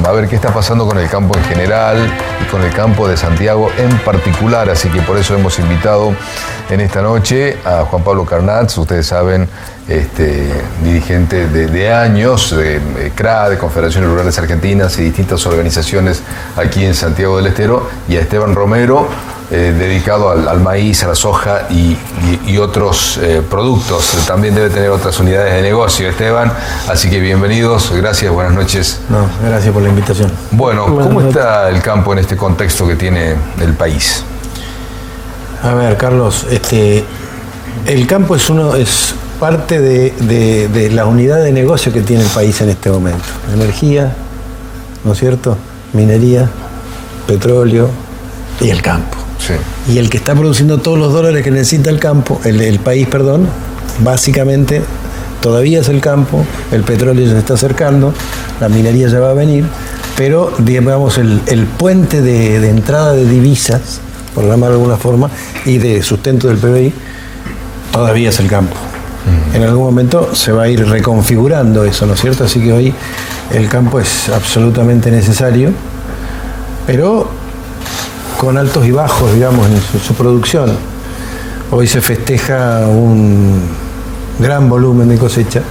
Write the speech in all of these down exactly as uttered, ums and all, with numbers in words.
a ver qué está pasando con el campo en general y con el campo de Santiago en particular. Así que por eso hemos invitado en esta noche a Juan Pablo Carnats, ustedes saben, este, dirigente de, de años de, de C R A, de Confederaciones Rurales Argentinas y distintas organizaciones aquí en Santiago del Estero, y a Esteban Romero, eh, dedicado al, al maíz, a la soja y, y, y otros eh, productos. También debe tener otras unidades de negocio, Esteban. Así que bienvenidos, gracias, buenas noches. No, gracias por la invitación. Bueno, ¿cómo está el campo en este contexto que tiene el país? A ver, Carlos, este, el campo es uno es parte de, de, de la unidad de negocio que tiene el país en este momento. Energía, ¿no es cierto? Minería, petróleo y el campo. Sí. Y el que está produciendo todos los dólares que necesita el campo, el, el país, perdón, básicamente todavía es el campo. El petróleo ya se está acercando, la minería ya va a venir, pero digamos el, el puente de, de entrada de divisas, por llamarlo de alguna forma, y de sustento del P B I, todavía es el campo. Uh-huh. En algún momento se va a ir reconfigurando eso, ¿no es cierto? Así que hoy el campo es absolutamente necesario, pero con altos y bajos, digamos, en su, su producción. Hoy se festeja un gran volumen de cosecha,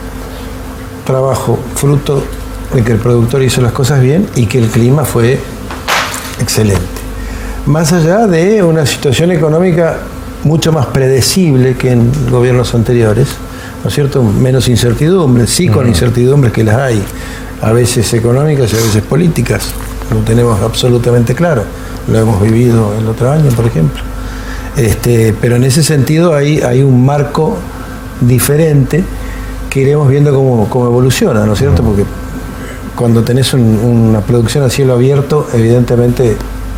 trabajo, fruto de que el productor hizo las cosas bien y que el clima fue excelente. Más allá de una situación económica mucho más predecible que en gobiernos anteriores, ¿no es cierto? Menos incertidumbres, sí, con incertidumbres que las hay, a veces económicas y a veces políticas, lo tenemos absolutamente claro, lo hemos vivido el otro año, por ejemplo. Este, pero en ese sentido hay, hay un marco diferente que iremos viendo cómo, cómo evoluciona, ¿no es cierto? Porque cuando tenés un, una producción a cielo abierto, evidentemente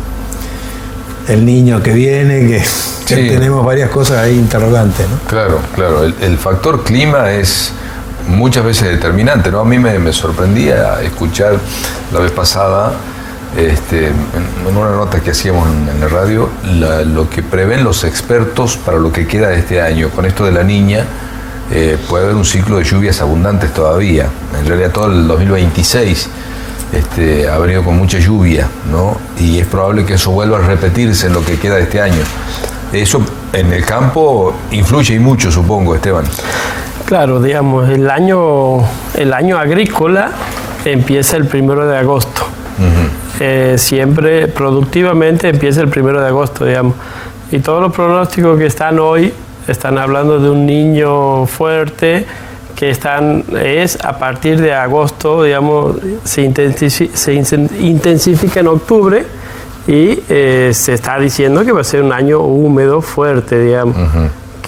el niño que viene, que, que sí, tenemos varias cosas ahí interrogantes, ¿no? Claro, claro. El, el factor clima es muchas veces determinante, ¿no? A mí me, me sorprendía escuchar la vez pasada, este, en, en una nota que hacíamos en, en la radio, la, lo que prevén los expertos para lo que queda de este año. Con esto de la Niña, eh, puede haber un ciclo de lluvias abundantes todavía. En realidad todo el dos mil veintiséis Este, ha venido con mucha lluvia, ¿no? Y es probable que eso vuelva a repetirse en lo que queda de este año. Eso en el campo influye y mucho, supongo, Esteban. Claro, digamos, el año, el año agrícola empieza el primero de agosto. Uh-huh. Eh, siempre productivamente empieza el primero de agosto, digamos. Y todos los pronósticos que están hoy están hablando de un niño fuerte, que están, es a partir de agosto, digamos, se intensifica, se intensifica en octubre y eh, se está diciendo que va a ser un año húmedo fuerte, digamos, uh-huh,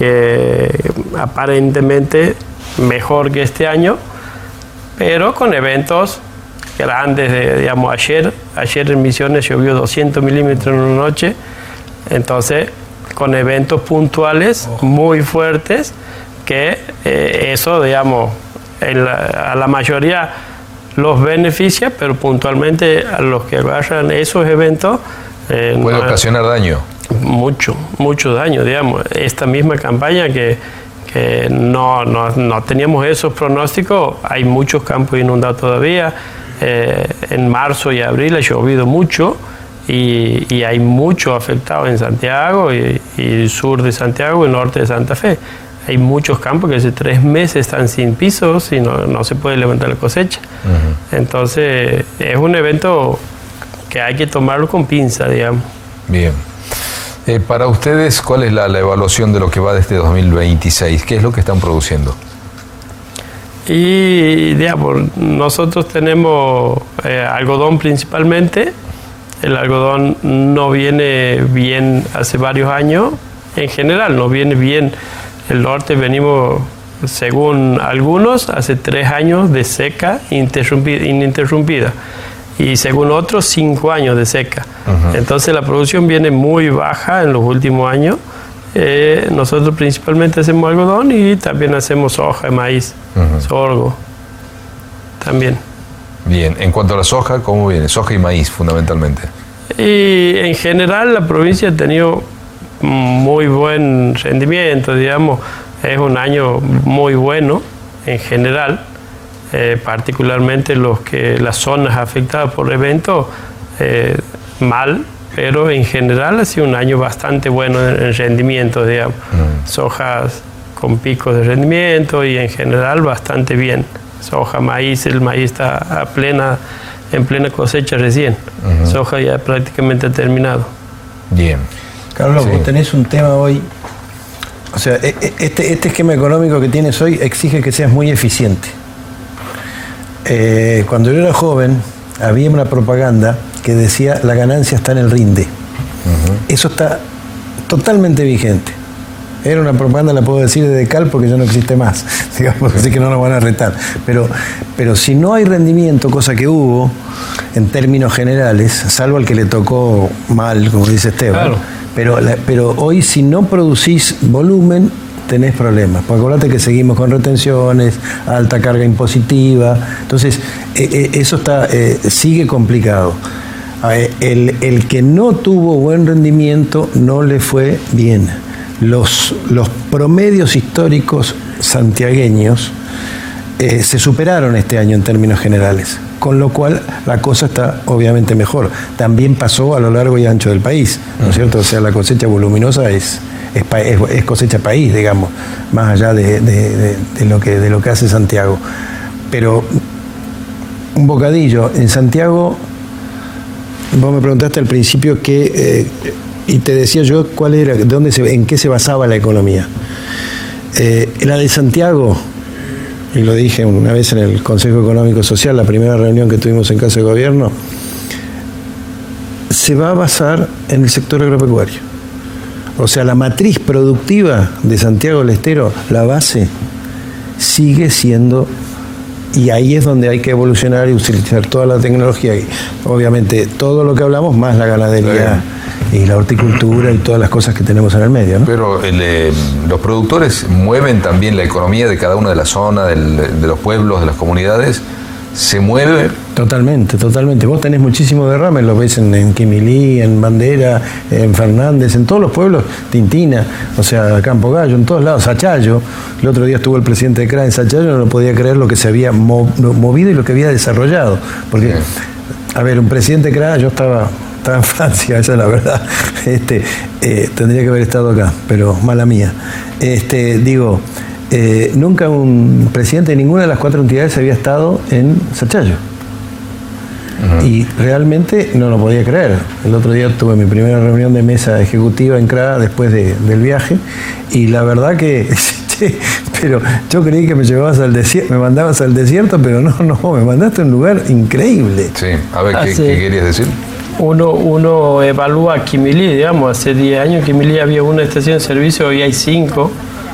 que aparentemente mejor que este año, pero con eventos grandes, de, digamos, ayer, ayer en Misiones llovió doscientos milímetros en una noche, entonces con eventos puntuales muy fuertes, que eh, eso, digamos, en la, a la mayoría los beneficia, pero puntualmente a los que agarran esos eventos eh, puede no, ocasionar daño. Mucho, mucho daño, digamos. Esta misma campaña que, que no, no, no teníamos esos pronósticos, hay muchos campos inundados todavía. Eh, en marzo y abril ha llovido mucho y, y hay mucho afectado en Santiago y, y sur de Santiago y norte de Santa Fe. Hay muchos campos que hace tres meses están sin pisos y no, no se puede levantar la cosecha. Uh-huh. Entonces, es un evento que hay que tomarlo con pinza, digamos. Bien. Eh, para ustedes, ¿cuál es la, la evaluación de lo que va de este dos mil veintiséis? ¿Qué es lo que están produciendo? Y, digamos, nosotros tenemos eh, algodón principalmente. El algodón no viene bien hace varios años. En general, no viene bien. El norte venimos, según algunos, hace tres años de seca interrumpida, ininterrumpida y según otros, cinco años de seca. Uh-huh. Entonces la producción viene muy baja en los últimos años. Eh, nosotros principalmente hacemos algodón y también hacemos soja, maíz, uh-huh, sorgo también. Bien, en cuanto a la soja, ¿cómo viene? Soja y maíz fundamentalmente. Y en general la provincia ha tenido muy buen rendimiento, digamos, es un año muy bueno en general. eh, particularmente los que, las zonas afectadas por eventos, eh, mal, pero en general ha sido un año bastante bueno en, en rendimiento, digamos. Mm. Sojas con picos de rendimiento y en general bastante bien. Soja, maíz, el maíz está a plena, en plena cosecha recién. Uh-huh. Soja ya prácticamente terminado. Bien. Carlos, sí. Vos tenés un tema hoy, o sea, este, este esquema económico que tienes hoy exige que seas muy eficiente. Eh, cuando yo era joven, había una propaganda que decía la ganancia está en el rinde. Uh-huh. Eso está totalmente vigente. Era una propaganda, la puedo decir de Cal porque ya no existe más, digamos, así que no nos van a retar. Pero, pero si no hay rendimiento, cosa que hubo en términos generales, salvo al que le tocó mal, como dice Esteban, claro. pero, la, pero hoy si no producís volumen, tenés problemas. Porque acordate que seguimos con retenciones, alta carga impositiva, entonces eh, eh, eso está eh, sigue complicado. El, el que no tuvo buen rendimiento no le fue bien. Los, los promedios históricos santiagueños eh, se superaron este año en términos generales, con lo cual la cosa está obviamente mejor. También pasó a lo largo y ancho del país, ¿no es cierto? O sea, la cosecha voluminosa es, es, es, es cosecha país, digamos, más allá de, de, de, de, lo que, de lo que hace Santiago. Pero un bocadillo, en Santiago, vos me preguntaste al principio que... Eh, y te decía yo cuál era, dónde se, en qué se basaba la economía. Eh, la de Santiago, y lo dije una vez en el Consejo Económico Social, la primera reunión que tuvimos en Casa de Gobierno, se va a basar en el sector agropecuario. O sea, la matriz productiva de Santiago del Estero, la base, sigue siendo, y ahí es donde hay que evolucionar y utilizar toda la tecnología, y obviamente todo lo que hablamos, más la ganadería y la horticultura y todas las cosas que tenemos en el medio, ¿no? Pero el, eh, los productores mueven también la economía de cada una de las zonas, del, de los pueblos, de las comunidades. ¿Se mueve? Totalmente, totalmente. Vos tenés muchísimo derrame, lo ves en, en Quimilí, en Bandera, en Fernández, en todos los pueblos, Tintina, o sea, Campo Gallo, en todos lados, Sachayo. El otro día estuvo el presidente de C R A en Sachayo, no lo podía creer lo que se había movido y lo que había desarrollado. Porque, sí. A ver, un presidente de C R A, yo estaba... Estaba en Francia, esa es la verdad. Este, eh, tendría que haber estado acá, pero mala mía. Este, digo, eh, nunca un presidente de ninguna de las cuatro entidades había estado en Sachayo. Uh-huh. Y realmente no lo podía creer. El otro día tuve mi primera reunión de mesa ejecutiva en C R A después de, del viaje, y la verdad que... pero yo creí que me llevabas al desierto, me mandabas al desierto, pero no, no, me mandaste a un lugar increíble. Sí, a ver, ¿qué, ¿qué querías decir? Uno, uno evalúa Quimilí, digamos, hace diez años en Quimilí había una estación de servicio, hoy hay cinco,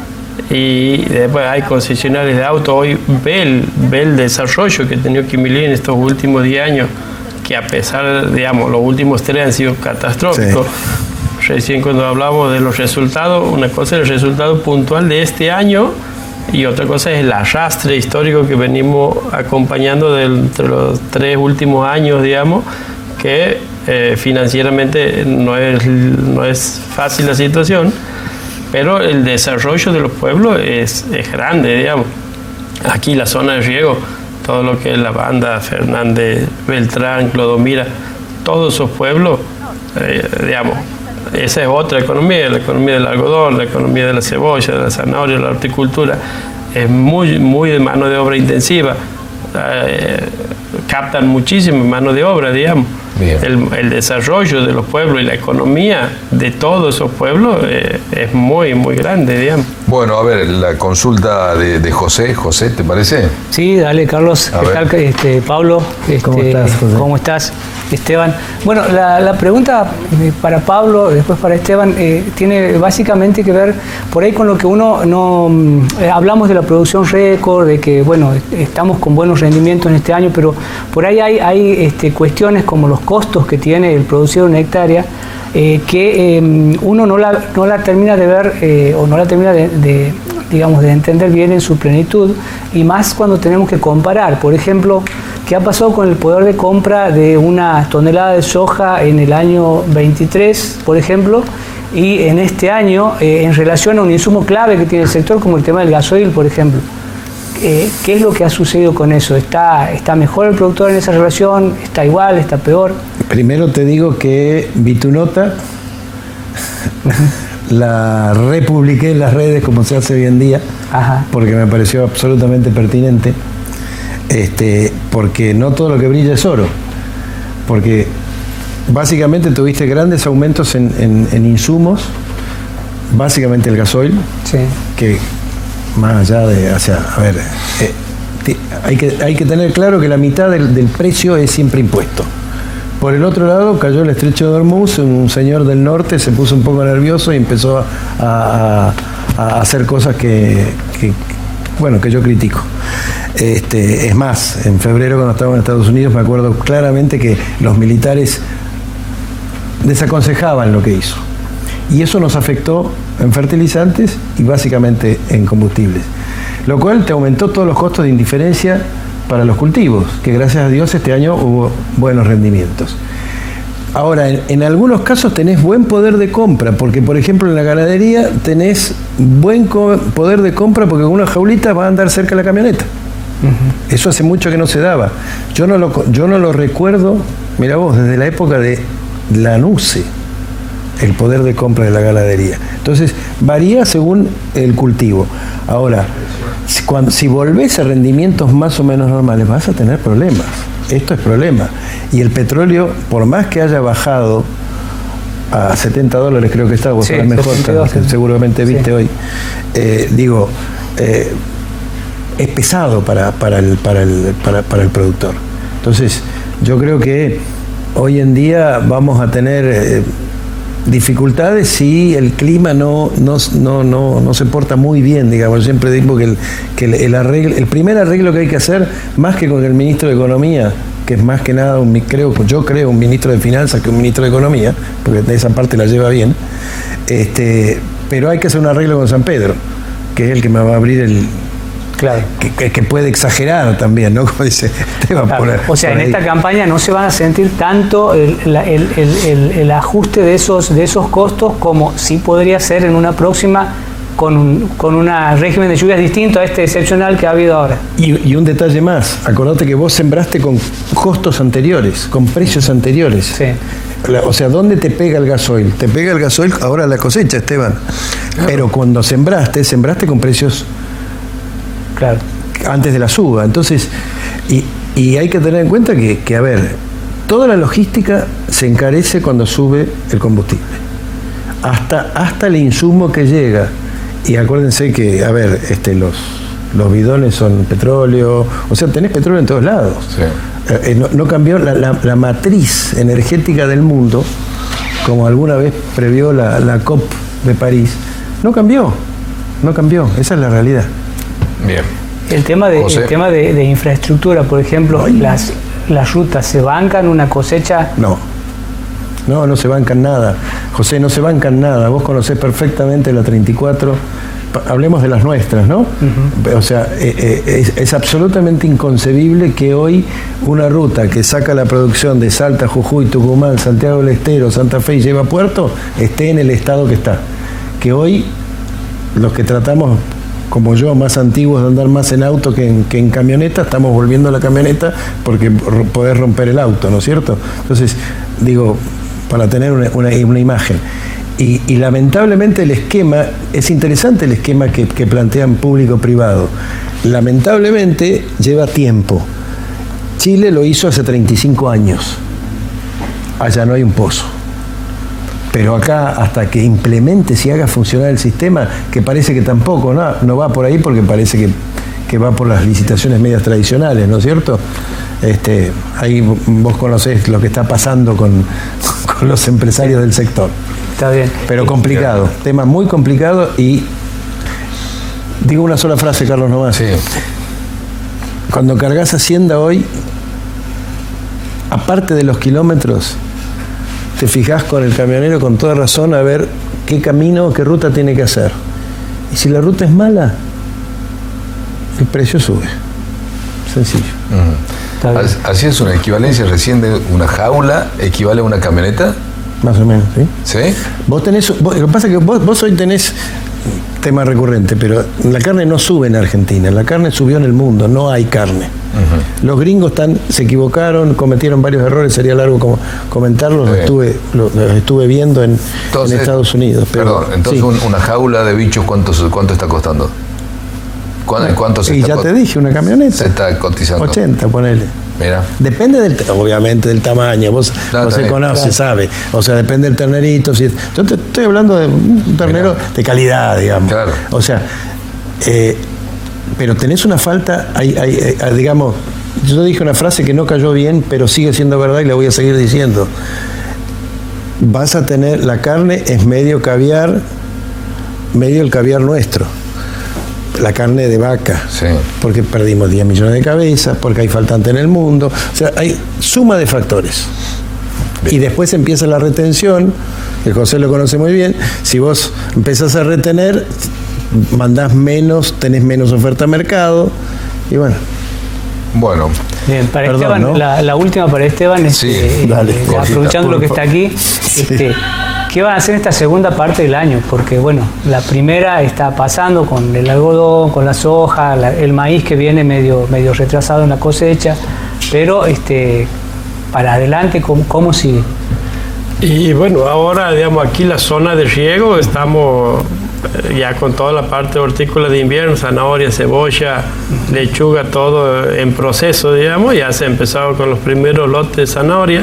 y después hay concesionarios de autos. Hoy ve el, ve el desarrollo que ha tenido Quimilí en estos últimos diez años, que a pesar, digamos, los últimos tres han sido catastróficos. Sí. Recién cuando hablamos de los resultados, una cosa es el resultado puntual de este año y otra cosa es el arrastre histórico que venimos acompañando de entre los tres últimos años, digamos, que eh, financieramente no es, no es fácil la situación, pero el desarrollo de los pueblos es, es grande, digamos. Aquí la zona de riego, todo lo que es la banda, Fernández, Beltrán, Clodomira, todos esos pueblos, eh, digamos, esa es otra economía, la economía del algodón, la economía de la cebolla, de la zanahoria, la horticultura, es muy, muy de mano de obra intensiva, eh, captan muchísima mano de obra, digamos. El, el desarrollo de los pueblos y la economía de todos esos pueblos eh, es muy, muy grande, digamos. Bueno, a ver, la consulta de, de José. José, ¿te parece? Sí, dale, Carlos. ¿Qué tal, este, Pablo? Este, ¿Cómo estás, José? ¿Cómo estás, Esteban? Bueno, la, la pregunta para Pablo, después para Esteban, eh, tiene básicamente que ver por ahí con lo que uno no... Eh, hablamos de la producción récord, de que, bueno, estamos con buenos rendimientos en este año, pero por ahí hay, hay este, cuestiones como los costos que tiene el producir una hectárea, eh, que eh, uno no la, no la termina de ver eh, o no la termina de, de, digamos, de entender bien en su plenitud, y más cuando tenemos que comparar. Por ejemplo, ¿qué ha pasado con el poder de compra de una tonelada de soja en el año veintitrés, por ejemplo, y en este año eh, en relación a un insumo clave que tiene el sector como el tema del gasoil, por ejemplo? eh, ¿qué es lo que ha sucedido con eso? ¿Está, ¿Está mejor el productor en esa relación? ¿Está igual? ¿Está peor? Primero te digo que vi tu nota, la republiqué en las redes como se hace hoy en día, Ajá. porque me pareció absolutamente pertinente, este, porque no todo lo que brilla es oro, porque básicamente tuviste grandes aumentos en, en, en insumos, básicamente el gasoil, sí. que más allá de, o sea, a ver, eh, te, hay, que, hay que tener claro que la mitad del, del precio es siempre impuesto. Por el otro lado cayó el estrecho de Hormuz, un señor del norte se puso un poco nervioso y empezó a, a, a hacer cosas que, que, bueno, que yo critico. Este, es más, en febrero cuando estábamos en Estados Unidos me acuerdo claramente que los militares desaconsejaban lo que hizo. Y eso nos afectó en fertilizantes y básicamente en combustibles. Lo cual te aumentó todos los costos de indiferencia para los cultivos, que gracias a Dios este año hubo buenos rendimientos. Ahora, en, en algunos casos tenés buen poder de compra, porque por ejemplo en la ganadería tenés buen poder de compra porque con una jaulita va a andar cerca de la camioneta. Uh-huh. Eso hace mucho que no se daba. Yo no lo, yo no lo recuerdo, mira vos, desde la época de la NUCE, el poder de compra de la ganadería. Entonces, varía según el cultivo. Ahora, si, cuando, si volvés a rendimientos más o menos normales, vas a tener problemas. Esto es problema. Y el petróleo, por más que haya bajado a setenta dólares, creo que está, vos sí, sabés mejor, que seguramente viste sí. hoy, eh, digo, eh, es pesado para, para, el, para, el, para, para el productor. Entonces, yo creo que hoy en día vamos a tener eh, dificultades si el clima no, no, no, no, no se porta muy bien, digamos. Yo siempre digo que, el, que el, el, arreglo, el primer arreglo que hay que hacer, más que con el ministro de Economía, que es más que nada, un, creo, yo creo, un ministro de Finanzas que un ministro de Economía, porque de esa parte la lleva bien, este, pero hay que hacer un arreglo con San Pedro, que es el que me va a abrir el... Claro. Que, que, que puede exagerar también, ¿no? Como dice Esteban. Claro. Por, o sea, por en ahí. esta campaña no se van a sentir tanto el, el, el, el, el ajuste de esos, de esos costos como sí podría ser en una próxima con un con un régimen de lluvias distinto a este excepcional que ha habido ahora. Y, y un detalle más, acordate que vos sembraste con costos anteriores, con precios anteriores. Sí. La, o sea, ¿dónde te pega el gasoil? Te pega el gasoil ahora la cosecha, Esteban. Claro. Pero cuando sembraste, sembraste con precios... Claro. Antes de la suba. Entonces, y, y hay que tener en cuenta que, que, a ver, toda la logística se encarece cuando sube el combustible. Hasta, hasta el insumo que llega. Y acuérdense que, a ver, este, los, los bidones son petróleo, o sea, tenés petróleo en todos lados. Sí. Eh, no, no cambió la, la, la matriz energética del mundo, como alguna vez previó la, la COP de París, no cambió, no cambió, esa es la realidad. Bien. El tema de, el tema de, de infraestructura, por ejemplo, Ay. las, las rutas, ¿se bancan una cosecha? No, no, no se bancan nada. José, no se bancan nada. Vos conocés perfectamente la treinta y cuatro. Hablemos de las nuestras, ¿no? Uh-huh. O sea, eh, eh, es, es absolutamente inconcebible que hoy una ruta que saca la producción de Salta, Jujuy, Tucumán, Santiago del Estero, Santa Fe y lleva a Puerto, esté en el estado que está. Que hoy los que tratamos... como yo, más antiguos de andar más en auto que en, que en camioneta, estamos volviendo a la camioneta porque podés romper el auto, ¿no es cierto? Entonces, digo, para tener una, una, una imagen. Y, y lamentablemente el esquema, es interesante el esquema que, que plantean público-privado. Lamentablemente lleva tiempo. Chile lo hizo hace treinta y cinco años. Allá no hay un pozo. Pero acá, hasta que implemente y haga funcionar el sistema, que parece que tampoco, no, no va por ahí porque parece que, que va por las licitaciones medias tradicionales, ¿no es cierto? Este, ahí vos conocés lo que está pasando con, con los empresarios del sector. Está bien. Pero complicado, sí. Tema muy complicado y digo una sola frase, Carlos, nomás. Sí. Cuando cargas Hacienda hoy, aparte de los kilómetros, te fijás con el camionero con toda razón a ver qué camino, qué ruta tiene que hacer. Y si la ruta es mala, el precio sube. Sencillo. Uh-huh. Así es, una equivalencia recién de una jaula, ¿equivale a una camioneta? Más o menos, ¿sí? ¿Sí? Vos tenés, vos, lo que pasa es que vos, vos hoy tenés, tema recurrente, pero la carne no sube en Argentina, la carne subió en el mundo, no hay carne. Uh-huh. Los gringos están, se equivocaron, cometieron varios errores, sería largo como comentarlos, sí. los, estuve, los, los estuve viendo en, entonces, en Estados Unidos. Pero, perdón, entonces sí. un, una jaula de bichos, ¿cuánto, cuánto está costando? ¿Cuánto, cuánto se y está ya te dije, una camioneta. Se está cotizando. ochenta, ponele. Mira. Depende del, obviamente del tamaño, vos no, no se conoce, claro. sabe, o sea, depende del ternerito. Si, yo te estoy hablando de un ternero Mira. de calidad, digamos. Claro. O sea, eh, pero tenés una falta, hay, hay, hay, digamos, yo dije una frase que no cayó bien, pero sigue siendo verdad y la voy a seguir diciendo. Vas a tener, la carne es medio caviar, medio el caviar nuestro. La carne de vaca, sí. porque perdimos diez millones de cabezas, porque hay faltante en el mundo, o sea, hay suma de factores. Bien. Y después empieza la retención, que José lo conoce muy bien, si vos empezás a retener, mandás menos, tenés menos oferta a mercado, y bueno. Bueno. Bien, para Perdón, Esteban, ¿no? la, la última para Esteban, sí, este, dale, eh, cortita, aprovechando lo que favor. está aquí, Sí. este, ¿qué van a hacer en esta segunda parte del año? Porque bueno, la primera está pasando con el algodón, con la soja, la, el maíz que viene medio, medio retrasado en la cosecha, pero este, para adelante, ¿cómo, cómo sigue? Y bueno, ahora digamos aquí la zona de riego estamos ya con toda la parte hortícola de invierno, zanahoria, cebolla, lechuga, todo en proceso, digamos. Ya se ha empezado con los primeros lotes de zanahoria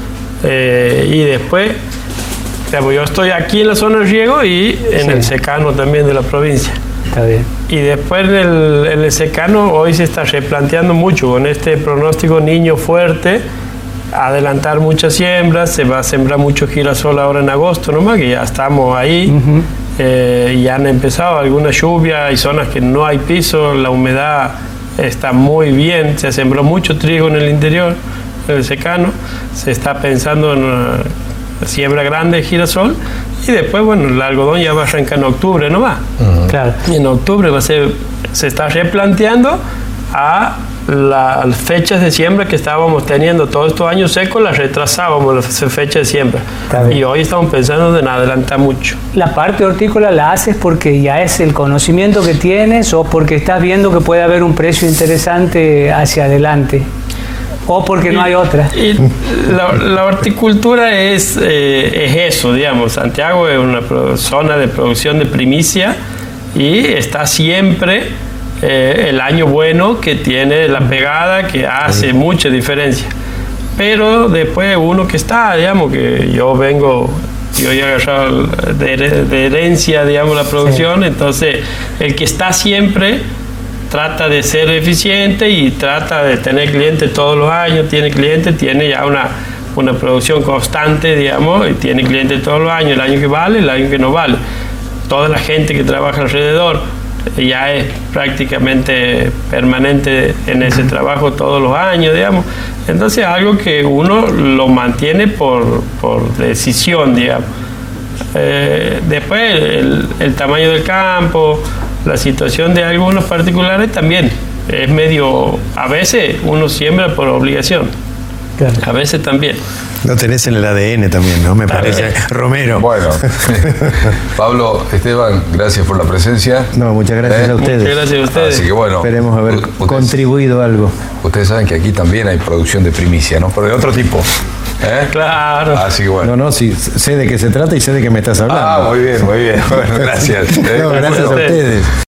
eh, y después, digamos, yo estoy aquí en la zona de riego y en sí. el secano también de la provincia. Está bien. Y después en el, en el secano hoy se está replanteando mucho con este pronóstico niño fuerte, adelantar muchas siembras, se va a sembrar mucho girasol ahora en agosto nomás, que ya estamos ahí. Uh-huh. Eh, y han empezado alguna lluvia, hay zonas que no hay piso, la humedad está muy bien, se sembró mucho trigo en el interior, en el secano, se está pensando en una siembra grande de girasol y después, bueno, el algodón ya va a arrancar en octubre, ¿no va? Uh-huh. Claro. Y en octubre va a ser, se está replanteando a las fechas de siembra que estábamos teniendo todos estos años secos, las retrasábamos las fechas de siembra y hoy estamos pensando en adelantar mucho. ¿La parte hortícola la haces porque ya es el conocimiento que tienes o porque estás viendo que puede haber un precio interesante hacia adelante? ¿O porque no hay otra? Y la, la horticultura es, eh, es eso, digamos. Santiago es una zona de producción de primicia y está siempre Eh, el año bueno que tiene la pegada, que hace mucha diferencia. Pero después uno que está, digamos, que yo vengo, yo he agarrado de, de herencia, digamos, la producción, sí. Entonces el que está siempre trata de ser eficiente y trata de tener clientes todos los años, tiene clientes, tiene ya una, una producción constante, digamos, y tiene clientes todos los años, el año que vale, el año que no vale. Toda la gente que trabaja alrededor ya es prácticamente permanente en ese trabajo todos los años, digamos. Entonces algo que uno lo mantiene por, por decisión, digamos. Eh, después el, el tamaño del campo, la situación de algunos particulares también es medio, a veces uno siembra por obligación, claro. A veces también. Lo tenés en el A D N también, ¿no? Me parece. Romero. Bueno, Pablo, Esteban, gracias por la presencia. No, muchas gracias ¿Eh? a ustedes. Muchas gracias a ustedes. Así que bueno. Esperemos haber ustedes, contribuido algo. Ustedes saben que aquí también hay producción de primicia, ¿no? Pero de otro tipo. ¿Eh? Claro. Así que bueno. No, no, sí, sé de qué se trata y sé de qué me estás hablando. Ah, muy bien, muy bien. Bueno, gracias. No, gracias a ustedes.